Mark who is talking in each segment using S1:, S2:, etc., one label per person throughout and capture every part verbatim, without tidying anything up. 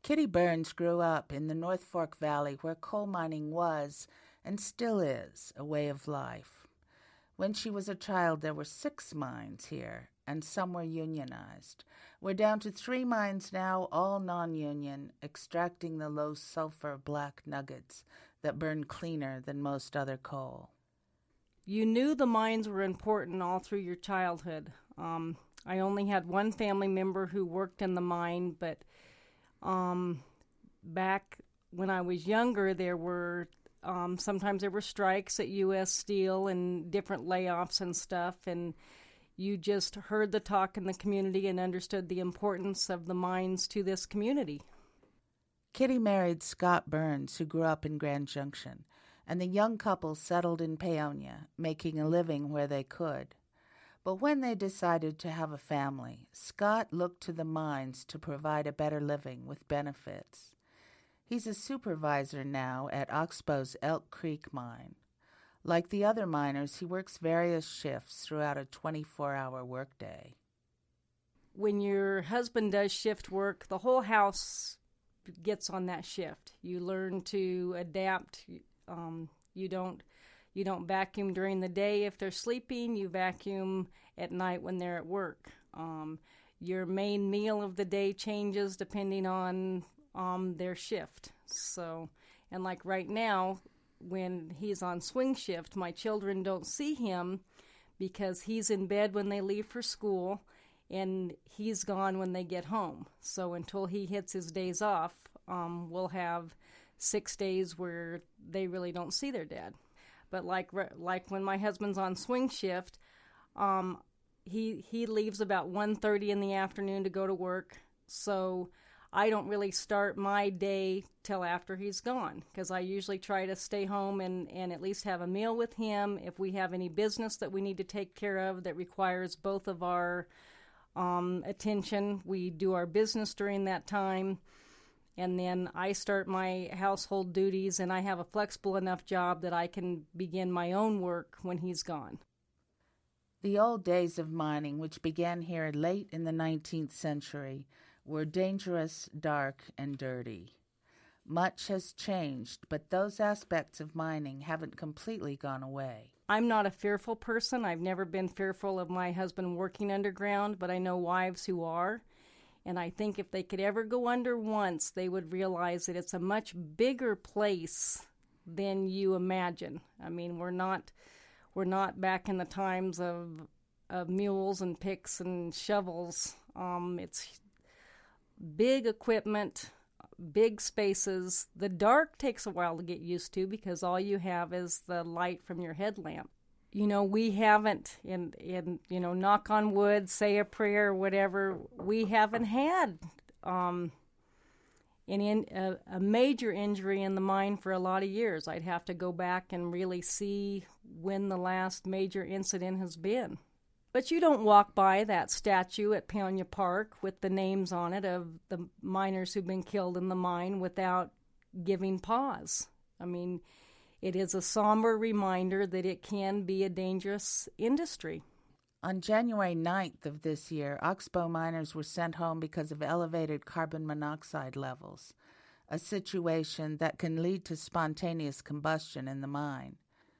S1: Kitty Burns grew up in the North Fork Valley where coal mining was, and still is, a way of life. When she was a child, there were six mines here, and some were unionized. We're down to three mines now, all non-union, extracting the low-sulfur black nuggets that burn cleaner than most other coal.
S2: You knew the mines were important all through your childhood. Um, I only had one family member who worked in the mine, but um, back when I was younger, there were um, sometimes there were strikes at U S Steel and different layoffs and stuff, and you just heard the talk in the community and understood the importance of the mines to this community.
S1: Kitty married Scott Burns, who grew up in Grand Junction, and the young couple settled in Paonia, making a living where they could. But when they decided to have a family, Scott looked to the mines to provide a better living with benefits. He's a supervisor now at Oxbow's Elk Creek mine. Like the other miners, he works various shifts throughout a twenty-four hour workday.
S2: When your husband does shift work, the whole house gets on that shift. You learn to adapt. Um, you don't you don't vacuum during the day if they're sleeping. You vacuum at night when they're at work. Um, your main meal of the day changes depending on um, their shift. So, and like right now, when he's on swing shift, my children don't see him because he's in bed when they leave for school and he's gone when they get home. So until he hits his days off, um, we'll have six days where they really don't see their dad. But like like when my husband's on swing shift, um, he he leaves about one thirty in the afternoon to go to work. So I don't really start my day till after he's gone because I usually try to stay home and, and at least have a meal with him. If we have any business that we need to take care of that requires both of our um, attention, we do our business during that time. And then I start my household duties, and I have a flexible enough job that I can begin my own work when he's gone.
S1: The old days of mining, which began here late in the nineteenth century, were dangerous, dark, and dirty. Much has changed, but those aspects of mining haven't completely gone away.
S2: I'm not a fearful person. I've never been fearful of my husband working underground, but I know wives who are. And I think if they could ever go under once, they would realize that it's a much bigger place than you imagine. I mean, we're not we're not back in the times of of mules and picks and shovels. Um, it's big equipment, big spaces. The dark takes a while to get used to because all you have is the light from your headlamp. You know, we haven't, in, in you know, knock on wood, say a prayer, whatever, we haven't had um, an in, a, a major injury in the mine for a lot of years. I'd have to go back and really see when the last major incident has been. But you don't walk by that statue at Paonia Park with the names on it of the miners who've been killed in the mine without giving pause. I mean, it is a somber reminder that it can be a dangerous industry.
S1: On January ninth of this year, Oxbow miners were sent home because of elevated carbon monoxide levels, a situation that can lead to spontaneous combustion in the mine.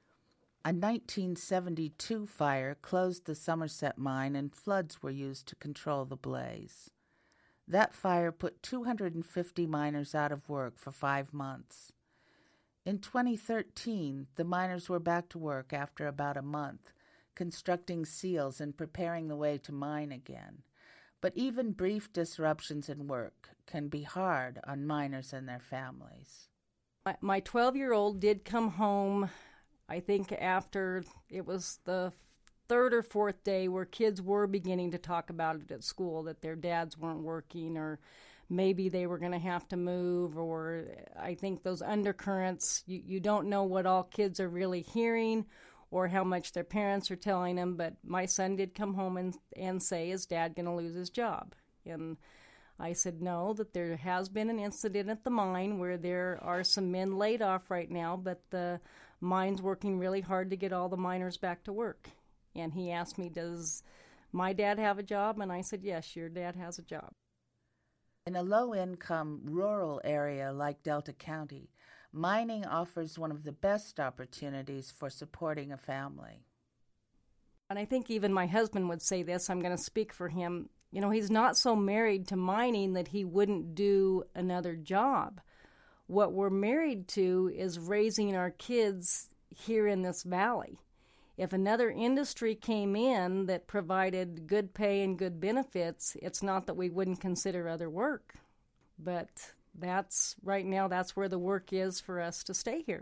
S1: A nineteen seventy-two fire closed the Somerset mine and floods were used to control the blaze. That fire put two hundred fifty miners out of work for five months. In twenty thirteen, the miners were back to work after about a month, constructing seals and preparing the way to mine again. But even brief disruptions in work can be hard on miners and their families.
S2: My twelve-year-old did come home, I think after it was the third or fourth day where kids were beginning to talk about it at school, that their dads weren't working or maybe they were going to have to move, or I think those undercurrents, you, you don't know what all kids are really hearing or how much their parents are telling them, but my son did come home and, and say, is Dad going to lose his job? And I said no, that there has been an incident at the mine where there are some men laid off right now, but the mine's working really hard to get all the miners back to work. And he asked me, does my dad have a job? And I said, yes, your dad has a job.
S1: In a low-income rural area like Delta County, mining offers one of the best opportunities for supporting a family.
S2: And I think even my husband would say this, I'm going to speak for him. You know, he's not so married to mining that he wouldn't do another job. What we're married to is raising our kids here in this valley. If another industry came in that provided good pay and good benefits, it's not that we wouldn't consider other work. But that's, right now, that's where the work is for us to stay here.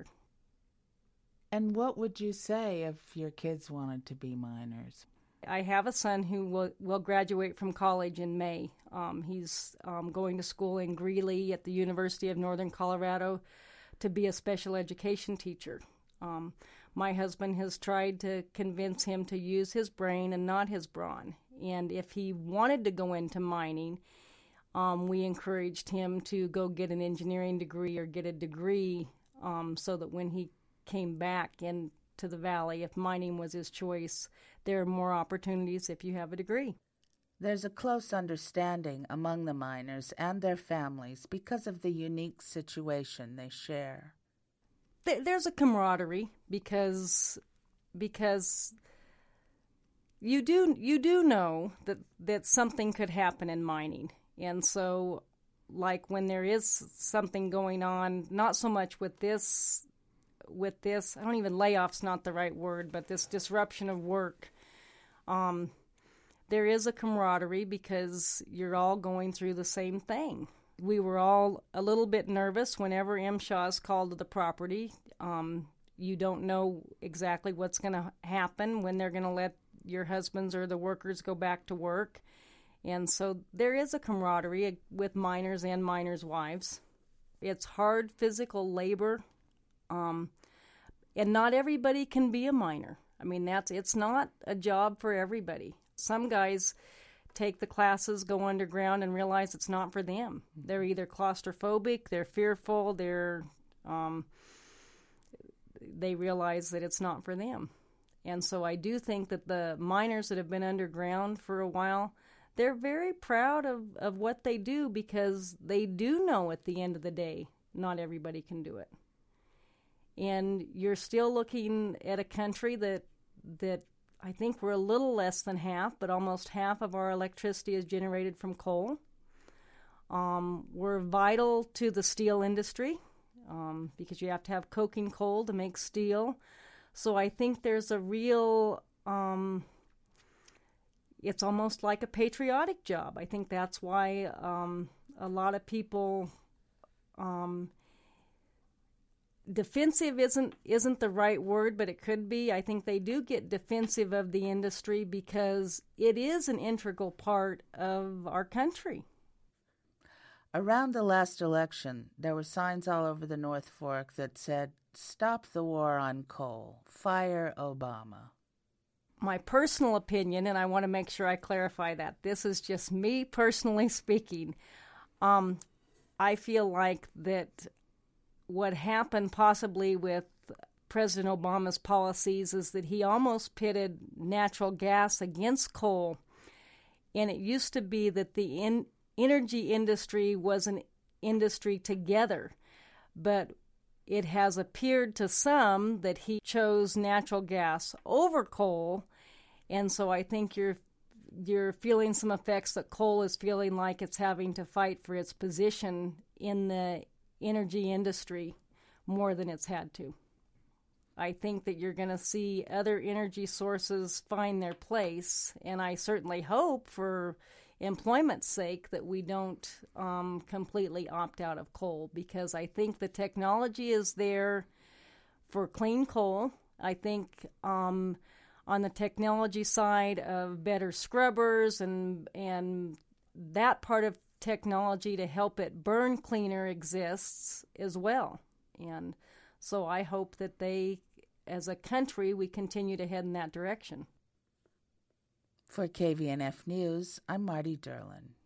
S1: And what would you say if your kids wanted to be miners?
S2: I have a son who will, will graduate from college in May. Um, he's um, going to school in Greeley at the University of Northern Colorado to be a special education teacher. Um, my husband has tried to convince him to use his brain and not his brawn. And if he wanted to go into mining, um, we encouraged him to go get an engineering degree or get a degree um, so that when he came back into the valley, if mining was his choice, there are more opportunities if you have a degree.
S1: There's a close understanding among the miners and their families because of the unique situation they share.
S2: There's a camaraderie because because you do you do know that, that something could happen in mining. And so, like when there is something going on, not so much with this with this, I don't even, layoff's not the right word, but this disruption of work, um, there is a camaraderie because you're all going through the same thing. We were all a little bit nervous whenever M. Shaw is called to the property. Um, you don't know exactly what's going to happen, when they're going to let your husbands or the workers go back to work. And so there is a camaraderie with miners and miners' wives. It's hard physical labor. Um, and not everybody can be a miner. I mean, that's it's not a job for everybody. Some guys take the classes, go underground, and realize it's not for them. They're either claustrophobic, they're fearful, they're um, they realize that it's not for them. And so I do think that the miners that have been underground for a while, they're very proud of, of what they do because they do know at the end of the day, not everybody can do it. And you're still looking at a country that that I think we're a little less than half, but almost half of our electricity is generated from coal. Um, we're vital to the steel industry um, because you have to have coking coal to make steel. So I think there's a real, um, it's almost like a patriotic job. I think that's why um, a lot of people... Um, Defensive isn't isn't the right word, but it could be. I think they do get defensive of the industry because it is an integral part of our country.
S1: Around the last election, there were signs all over the North Fork that said, "Stop the war on coal. Fire Obama."
S2: My personal opinion, and I want to make sure I clarify that, this is just me personally speaking. Um, I feel like that what happened possibly with President Obama's policies is that he almost pitted natural gas against coal. And it used to be that the in- energy industry was an industry together. But it has appeared to some that he chose natural gas over coal. And so I think you're you're feeling some effects that coal is feeling like it's having to fight for its position in the energy industry more than it's had to. I think that you're going to see other energy sources find their place, and I certainly hope for employment's sake that we don't um, completely opt out of coal, because I think the technology is there for clean coal. I think um, on the technology side of better scrubbers and and that part of technology to help it burn cleaner exists as well. And so I hope that they, as a country, we continue to head in that direction.
S1: For K V N F News, I'm Marty Derlin.